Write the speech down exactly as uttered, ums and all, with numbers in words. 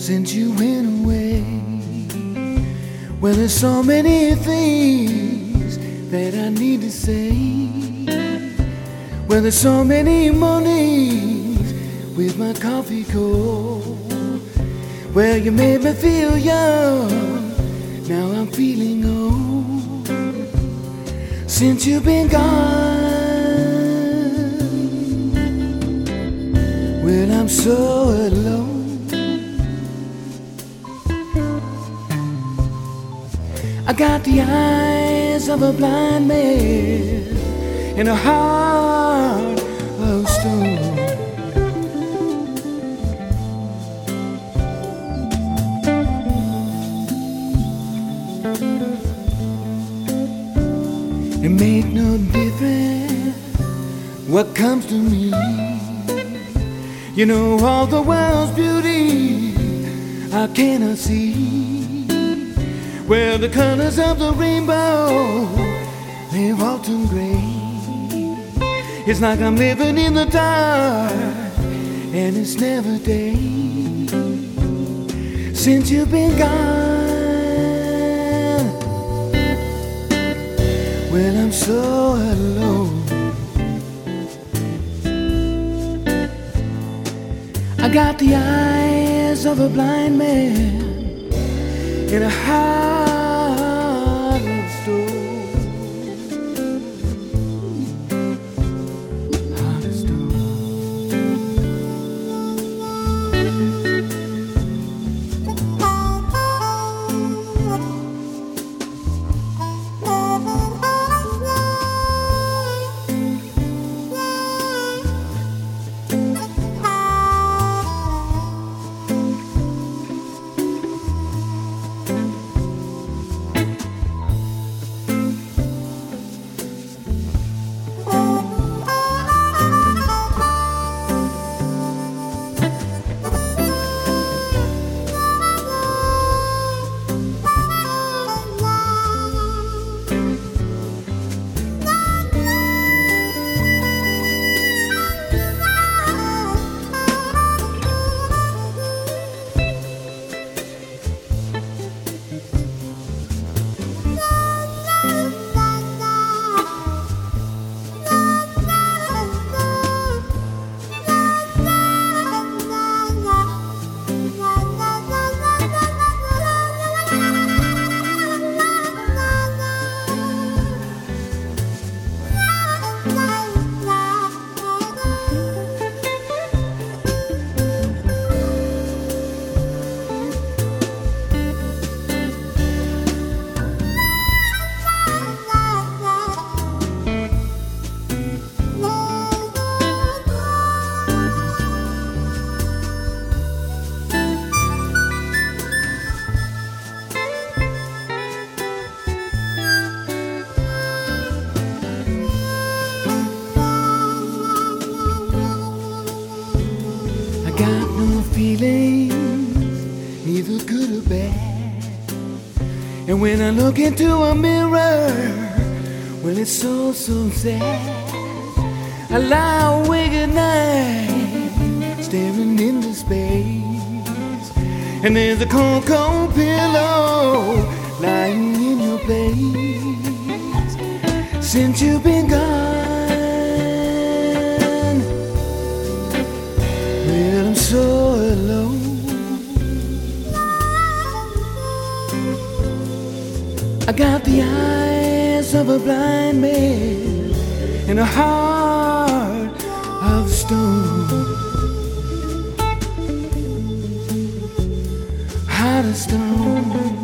since you went away. Well, there's so many things that I need to say. Well, there's so many mornings with my coffee cold. Well, you made me feel young, now I'm feeling old. Since you've been gone, well, I'm so alone. I got the eyes of a blind man and a heart of stone. It make no difference what comes to me. You know all the world's beauty I cannot see. Well, the colors of the rainbow, they've all turned gray. It's like I'm living in the dark, and it's never day. Since you've been gone, well, I'm so alone. I got the eyes of a blind man in a heart of stone. Heart of stone. Got no feelings, neither good or bad. And when I look into a mirror, well, it's so, so sad. I lie awake at night, staring into space. And there's a cold, cold pillow lying in your place. Since you've been gone, I'm so alone. I got the eyes of a blind man and a heart of stone. Heart of stone.